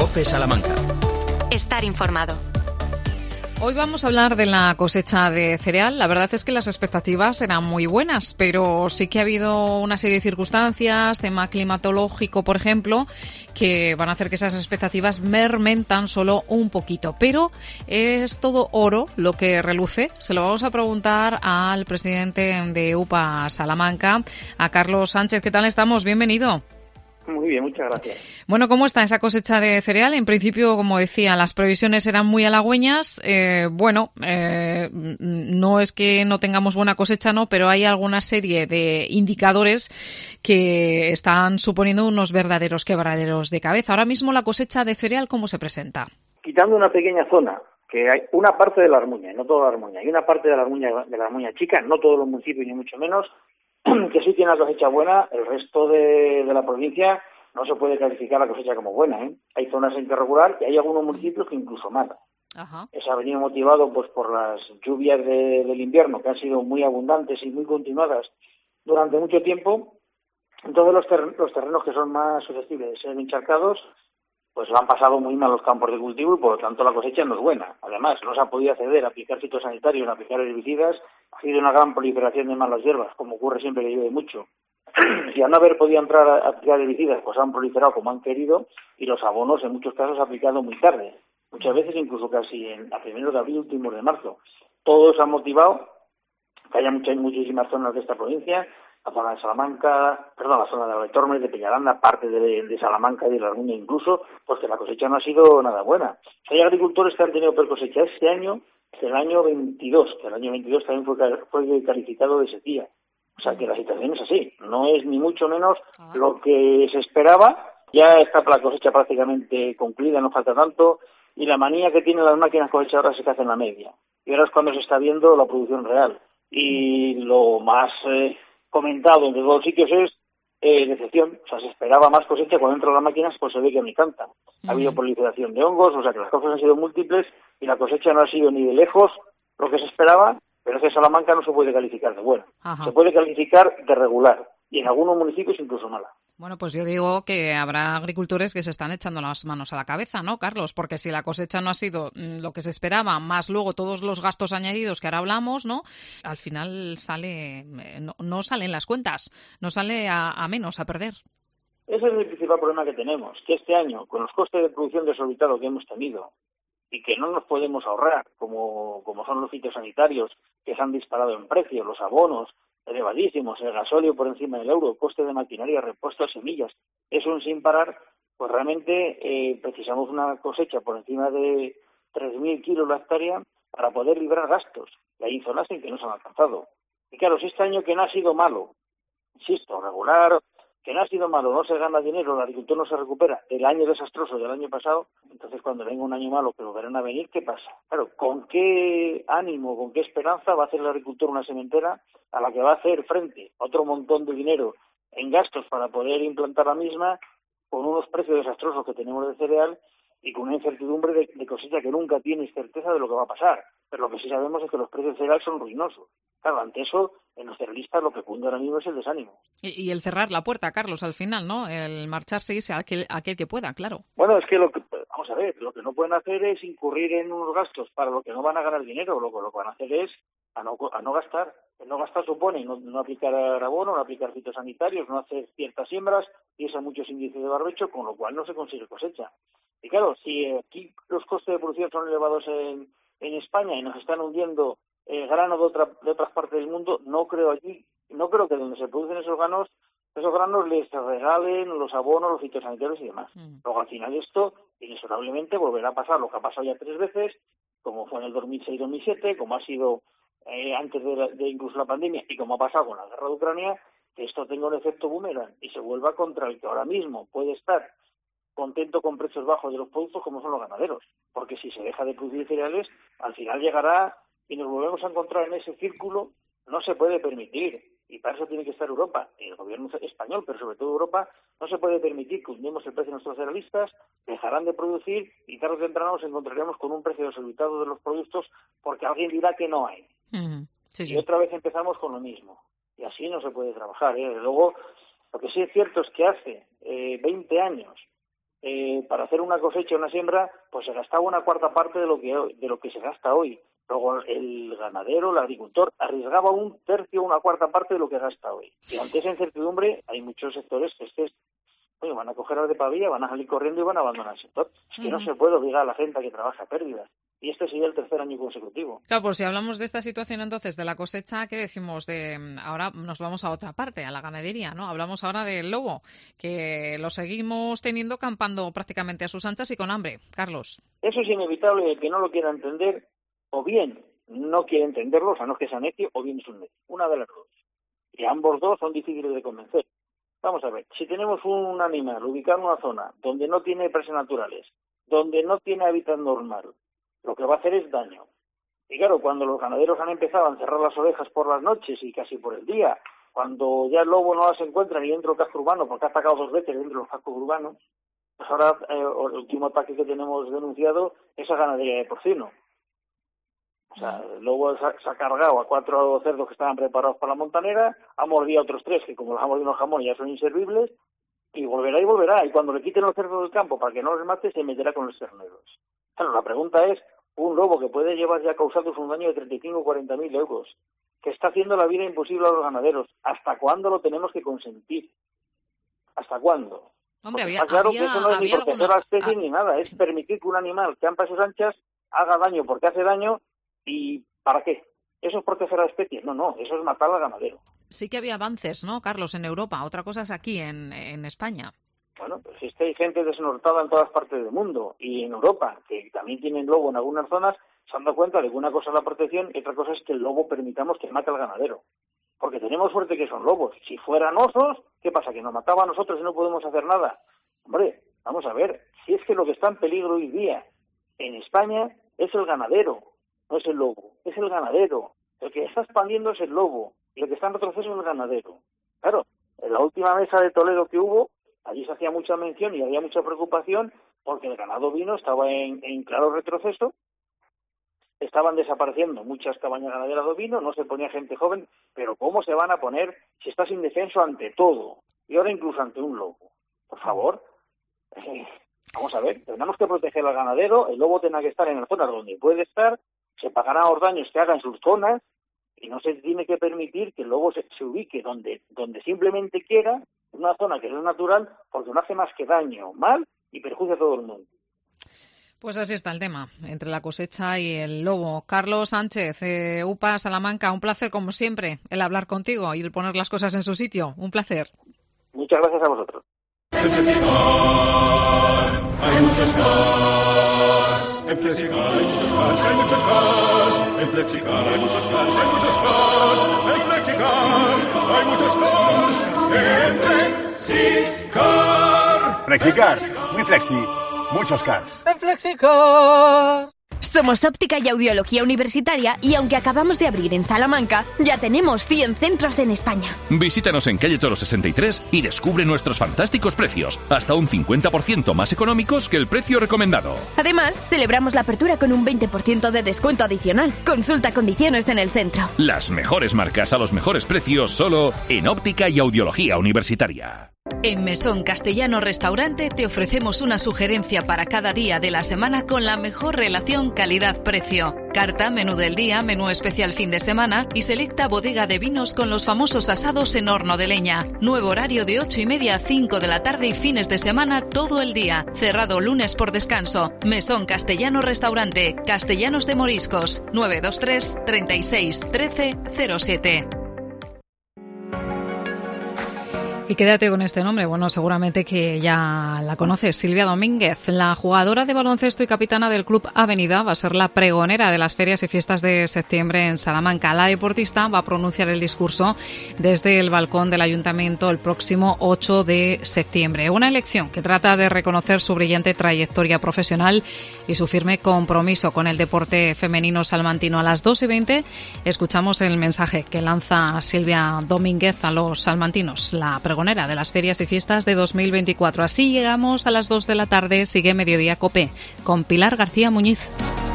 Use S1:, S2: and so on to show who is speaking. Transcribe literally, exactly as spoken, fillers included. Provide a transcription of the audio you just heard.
S1: COPE Salamanca.
S2: Estar informado.
S3: Hoy vamos a hablar de la cosecha de cereal. La verdad es que las expectativas eran muy buenas, pero sí que ha habido una serie de circunstancias, tema climatológico, por ejemplo, que van a hacer que esas expectativas mermen tan solo un poquito. Pero ¿es todo oro lo que reluce? Se lo vamos a preguntar al presidente de U P A Salamanca, a Carlos Sánchez. ¿Qué tal estamos? Bienvenido.
S4: Muy bien, muchas gracias.
S3: Bueno, ¿cómo está esa cosecha de cereal? En principio, como decía, las previsiones eran muy halagüeñas. Eh, bueno, eh, no es que no tengamos buena cosecha, no, pero hay alguna serie de indicadores que están suponiendo unos verdaderos quebraderos de cabeza. Ahora mismo la cosecha de cereal, ¿cómo se presenta?
S4: Quitando una pequeña zona, que hay una parte de la Armuña, no toda la Armuña, hay una parte de la Armuña, de la Armuña chica, no todos los municipios ni mucho menos, que sí tiene la cosecha buena. El resto de, de la provincia no se puede calificar la cosecha como buena, ¿eh? Hay zonas en que regular y hay algunos municipios que incluso mala.
S3: Ajá.
S4: Eso ha venido motivado pues por las lluvias de, del invierno, que han sido muy abundantes y muy continuadas durante mucho tiempo. En todos los, ter- los terrenos que son más susceptibles de ser encharcados, pues lo han pasado muy mal los campos de cultivo y por lo tanto la cosecha no es buena. Además, no se ha podido acceder a aplicar fitosanitarios, a aplicar herbicidas, ha sido una gran proliferación de malas hierbas, como ocurre siempre que llueve mucho. Y al no haber podido entrar a aplicar herbicidas, pues han proliferado como han querido y los abonos en muchos casos se han aplicado muy tarde, muchas veces incluso casi en, a primeros de abril, últimos de marzo. Todo eso ha motivado que haya muchas, muchísimas zonas de esta provincia, la zona de Salamanca, perdón, la zona de Valdetormes, de Peñaranda, parte de, de Salamanca y de la Armuña incluso, pues que la cosecha no ha sido nada buena. Hay agricultores que han tenido peor cosecha este año que el año veintidós, que el año veintidós también fue, fue calificado de sequía. O sea que la situación es así, no es ni mucho menos lo que se esperaba. Ya está la cosecha prácticamente concluida, no falta tanto, y la manía que tienen las máquinas cosechadoras es que hacen la media. Y ahora es cuando se está viendo la producción real. Y lo más eh, comentado en todos los sitios es eh, decepción. O sea, se esperaba más cosecha, cuando entran las máquinas pues se ve que ni cantan. Ha habido proliferación de hongos, o sea que las causas han sido múltiples y la cosecha no ha sido ni de lejos lo que se esperaba. Pero es que Salamanca no se puede calificar de buena, Ajá. se puede calificar de regular y en algunos municipios incluso mala.
S3: Bueno, pues yo digo que habrá agricultores que se están echando las manos a la cabeza, ¿no, Carlos? Porque si la cosecha no ha sido lo que se esperaba, más luego todos los gastos añadidos que ahora hablamos, ¿no? Al final sale, no, no salen las cuentas, no sale a, a menos, a perder.
S4: Ese es el principal problema que tenemos, que este año, con los costes de producción desorbitados que hemos tenido, y que no nos podemos ahorrar, como, como son los fitosanitarios, que se han disparado en precio, los abonos elevadísimos, el gasóleo por encima del euro, coste de maquinaria, repuesto a semillas, eso en sin parar, pues realmente eh, precisamos una cosecha por encima de tres mil kilos la hectárea para poder librar gastos, y hay zonas en que no se han alcanzado. Y claro, si este año que no ha sido malo, insisto, regular, que no ha sido malo, no se gana dinero, el agricultor no se recupera el año desastroso del año pasado, entonces cuando venga un año malo que lo verán a venir, ¿qué pasa? Claro, ¿con qué ánimo, con qué esperanza va a hacer el agricultor una sementera a la que va a hacer frente a otro montón de dinero en gastos para poder implantar la misma, con unos precios desastrosos que tenemos de cereal y con una incertidumbre de, de cosecha que nunca tienes certeza de lo que va a pasar? Pero lo que sí sabemos es que los precios de cereal son ruinosos. Claro, ante eso, en los cerealistas lo que cunde ahora mismo es el desánimo.
S3: Y, y el cerrar la puerta, Carlos, al final, ¿no? El marcharse y irse a aquel, a aquel que pueda, claro.
S4: Bueno, es que lo que, vamos a ver, lo que no pueden hacer es incurrir en unos gastos para lo que no van a ganar dinero. Lo que lo que van a hacer es a no, a no gastar. El no gastar supone no, no aplicar abono, no aplicar fitosanitarios, no hacer ciertas siembras, y eso a muchos índices de barbecho, con lo cual no se consigue cosecha. Y claro, si aquí los costes de producción son elevados en, en España y nos están hundiendo eh, grano de, otra, de otras partes del mundo, no creo allí, no creo que donde se producen esos granos, esos granos les regalen los abonos, los fitosanitarios y demás. Mm. Luego al final esto inexorablemente volverá a pasar lo que ha pasado ya tres veces, como fue en el dos mil seis dos mil siete, como ha sido eh, antes de, la, de incluso la pandemia y como ha pasado con la guerra de Ucrania, que esto tenga un efecto boomerang y se vuelva contra el que ahora mismo puede estar contento con precios bajos de los productos como son los ganaderos, porque si se deja de producir cereales, al final llegará y nos volvemos a encontrar en ese círculo. No se puede permitir, y para eso tiene que estar Europa, el gobierno español, pero sobre todo Europa, no se puede permitir que hundemos el precio de nuestros cerealistas, dejarán de producir y tarde o temprano nos encontraremos con un precio desorbitado de los productos porque alguien dirá que no hay.
S3: Mm, sí, sí.
S4: Y otra vez empezamos con lo mismo, y así no se puede trabajar, ¿eh? Luego, lo que sí es cierto es que hace eh, veinte años eh, para hacer una cosecha, una siembra, pues se gastaba una cuarta parte de lo que de lo que se gasta hoy. Luego el ganadero, el agricultor, arriesgaba un tercio, una cuarta parte de lo que gasta hoy. Y ante esa incertidumbre hay muchos sectores que estés, oye, van a coger de pavía, van a salir corriendo y van a abandonar el sector. Es que uh-huh. no se puede obligar a la gente a que trabaje a pérdidas. Y este sería el tercer año consecutivo.
S3: Claro, pues si hablamos de esta situación entonces de la cosecha, ¿qué decimos? De ahora nos vamos a otra parte, a la ganadería, ¿no? Hablamos ahora del lobo, que lo seguimos teniendo campando prácticamente a sus anchas y con hambre. Carlos.
S4: Eso es inevitable, el que no lo quiera entender, o bien no quiere entenderlo, o sea, no es que sea necio, o bien es un necio. Una de las dos. Y ambos dos son difíciles de convencer. Vamos a ver, si tenemos un animal ubicado en una zona donde no tiene presas naturales, donde no tiene hábitat normal, lo que va a hacer es daño. Y claro, cuando los ganaderos han empezado a encerrar las ovejas por las noches y casi por el día, cuando ya el lobo no las encuentra ni dentro del casco urbano, porque ha atacado dos veces dentro de los cascos urbanos, pues ahora eh, el último ataque que tenemos denunciado es a ganadería de porcino. O sea, el lobo se ha cargado a cuatro cerdos que estaban preparados para la montanera, ha mordido a otros tres que como los ha mordido los jamones ya son inservibles, y volverá y volverá. Y cuando le quiten los cerdos del campo para que no los mate, se meterá con los terneros. Claro, la pregunta es, un lobo que puede llevar ya causando un daño de treinta y cinco o cuarenta mil euros, que está haciendo la vida imposible a los ganaderos, ¿hasta cuándo lo tenemos que consentir? ¿Hasta cuándo?
S3: Hombre, había,
S4: está claro
S3: había,
S4: que eso no es ni proteger
S3: alguna...
S4: a la especie
S3: ah.
S4: ni nada, es permitir que un animal que campa a sus anchas haga daño porque hace daño, ¿y para qué? ¿Eso es proteger a la especie? No, no, eso es matar al ganadero.
S3: Sí que había avances, ¿no, Carlos, en Europa? Otra cosa es aquí, en, en España.
S4: Bueno, pues es que hay gente desnortada en todas partes del mundo y en Europa, que también tienen lobo en algunas zonas, se han dado cuenta de que una cosa es la protección y otra cosa es que el lobo permitamos que mate al ganadero. Porque tenemos suerte que son lobos. Si fueran osos, ¿qué pasa? ¿Que nos mataba a nosotros y no podemos hacer nada? Hombre, vamos a ver, si es que lo que está en peligro hoy día en España es el ganadero, no es el lobo, es el ganadero. El que está expandiendo es el lobo y el que está en retroceso es el ganadero. Claro, en la última mesa de Toledo que hubo, allí se hacía mucha mención y había mucha preocupación porque el ganado ovino estaba en, en claro retroceso, estaban desapareciendo muchas cabañas ganaderas de ovino, no se ponía gente joven, pero ¿cómo se van a poner si estás indefenso ante todo? Y ahora incluso ante un lobo. Por favor, eh, vamos a ver, tenemos que proteger al ganadero, el lobo tendrá que estar en las zonas donde puede estar, se pagarán los daños que haga en sus zonas, y no se tiene que permitir que el lobo se, se ubique donde, donde simplemente quiera, en una zona que no es natural, porque no hace más que daño, mal y perjuicia a todo el mundo.
S3: Pues así está el tema, entre la cosecha y el lobo. Carlos Sánchez, eh, U P A Salamanca, un placer como siempre el hablar contigo y el poner las cosas en su sitio. Un placer.
S4: Muchas gracias a vosotros.
S1: En Flexicar hay muchos cars. En Flexicar hay muchos cars, hay muchos cars. En Flexicar hay muchos cars, hay muchos cars. En Flexicar hay muchos cars. En Flexicar.
S5: Flexicar, muy flexi, muchos cars.
S6: En Flexicar.
S7: Somos Óptica y Audiología Universitaria y aunque acabamos de abrir en Salamanca, ya tenemos cien centros en España.
S8: Visítanos en calle Toro sesenta y tres y descubre nuestros fantásticos precios, hasta un cincuenta por ciento más económicos que el precio recomendado.
S7: Además, celebramos la apertura con un veinte por ciento de descuento adicional. Consulta condiciones en el centro.
S8: Las mejores marcas a los mejores precios solo en Óptica y Audiología Universitaria.
S2: En Mesón Castellano Restaurante te ofrecemos una sugerencia para cada día de la semana con la mejor relación calidad-precio. Carta, menú del día, menú especial fin de semana y selecta bodega de vinos con los famosos asados en horno de leña. Nuevo horario de ocho y media a cinco de la tarde y fines de semana todo el día. Cerrado lunes por descanso. Mesón Castellano Restaurante, Castellanos de Moriscos, nueve dos tres, treinta y seis, trece, cero siete.
S3: Y quédate con este nombre, bueno, seguramente que ya la conoces, Silvia Domínguez, la jugadora de baloncesto y capitana del Club Avenida, va a ser la pregonera de las ferias y fiestas de septiembre en Salamanca. La deportista va a pronunciar el discurso desde el balcón del Ayuntamiento el próximo ocho de septiembre. Una elección que trata de reconocer su brillante trayectoria profesional y su firme compromiso con el deporte femenino salmantino. A las dos y veinte escuchamos el mensaje que lanza Silvia Domínguez a los salmantinos, la pregonera de las ferias y fiestas de dos mil veinticuatro. Así llegamos a las dos de la tarde. Sigue Mediodía Cope con Pilar García Muñiz.